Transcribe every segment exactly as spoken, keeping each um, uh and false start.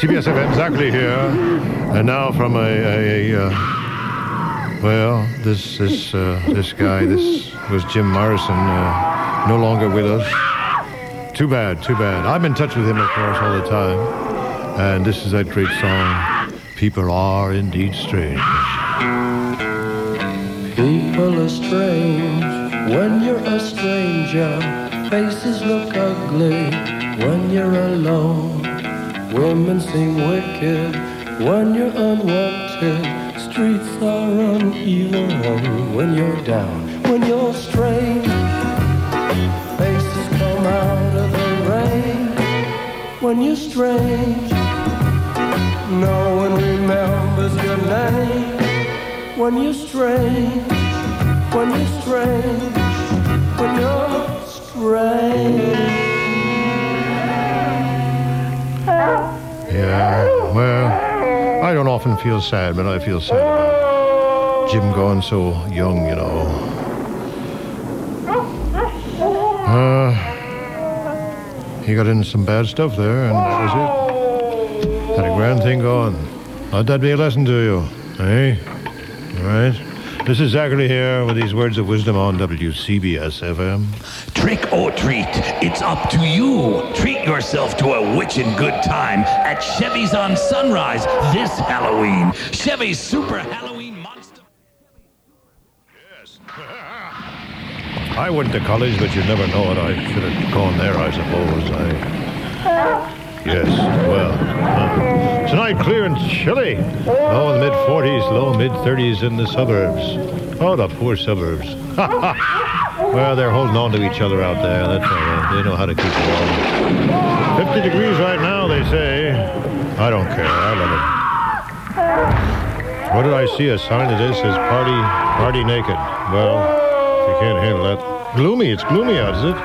C B S F M, exactly here. And now from a, a, a uh, well, this this uh, this guy, this was Jim Morrison, uh, no longer with us. Too bad, too bad. I'm in touch with him, of course, all the time. And this is that great song, People Are Indeed Strange. People are strange when you're a stranger. Faces look ugly when you're alone. Women seem wicked when you're unwanted. Streets are uneven when you're down. When you're strange, faces come out of the rain. When you're strange, no one remembers your name. When you're strange, when you're strange, when you're strange. Yeah, well, I don't often feel sad, but I feel sad about Jim going so young, you know. Uh, he got into some bad stuff there, and that was it. Had a grand thing going. Let that be a lesson to you, eh? All right. This is Zachary here with these words of wisdom on W C B S F M. Trick or treat, it's up to you. Treat yourself to a witchin' good time at Chevy's on Sunrise this Halloween. Chevy's Super Halloween Monster. Yes. I went to college, but you never know it. I should have gone there, I suppose. I... Yes, well, uh, tonight clear and chilly. Low in the mid-forties, low mid-thirties in the suburbs. Oh, the poor suburbs. Well, they're holding on to each other out there. That's all right. They know how to keep it warm. fifty degrees right now, they say. I don't care. I love it. What did I see? A sign that this says party, party naked. Well, you can't handle that. Gloomy. It's gloomy out, is it?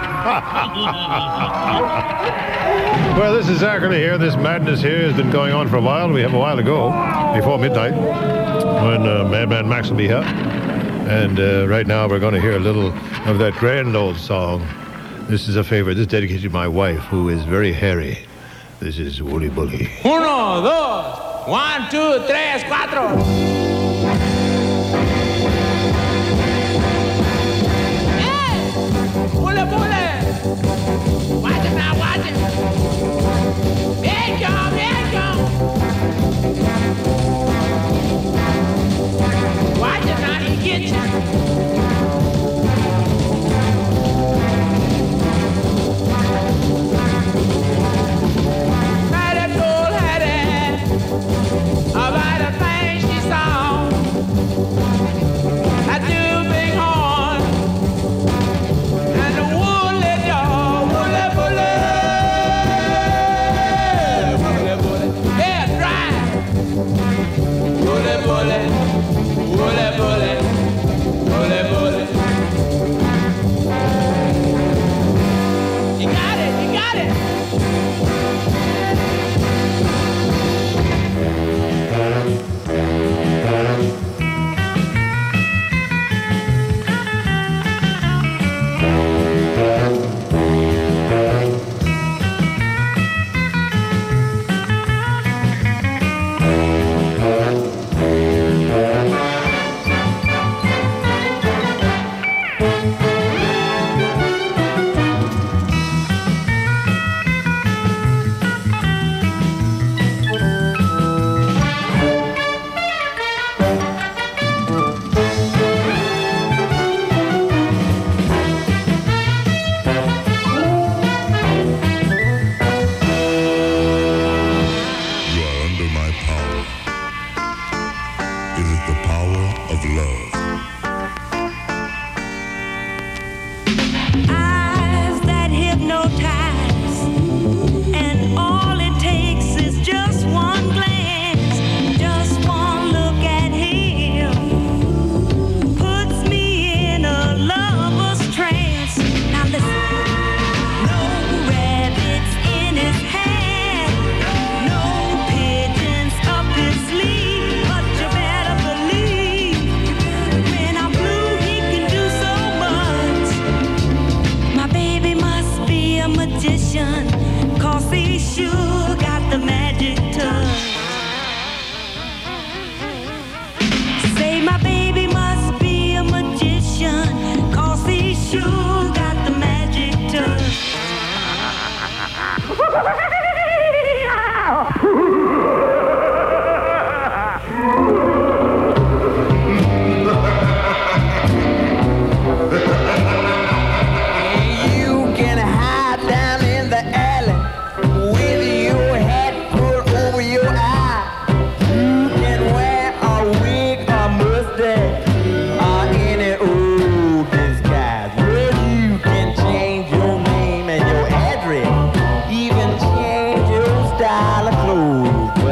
Well, this is Zachary here. This madness here has been going on for a while. We have a while to go before midnight when uh, Madman Max will be here. And uh, right now we're going to hear a little of that grand old song. This is a favorite. This is dedicated to my wife, who is very hairy. This is Woolly Bully. Uno, dos, one, two, tres, cuatro. Bully, bully. Watch it now, watch it. There you go, there you go. Watch it now, he gets you. Hattie told Hattie about the things she saw. I do big horn. And the woolly dog, woolly, woolly, woolly,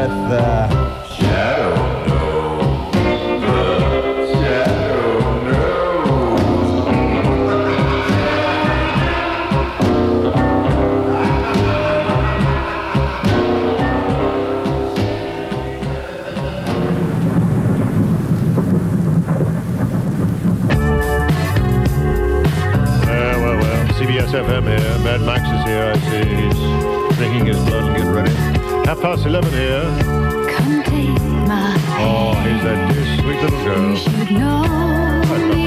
with uh, Shadow knows. The Shadow knows. Well, well, well. C B S F M here. Mad Max is here. I see he's drinking his blood and getting ready. Half past eleven here. Come take my Oh, here's that dear, sweet little girl. You should know I love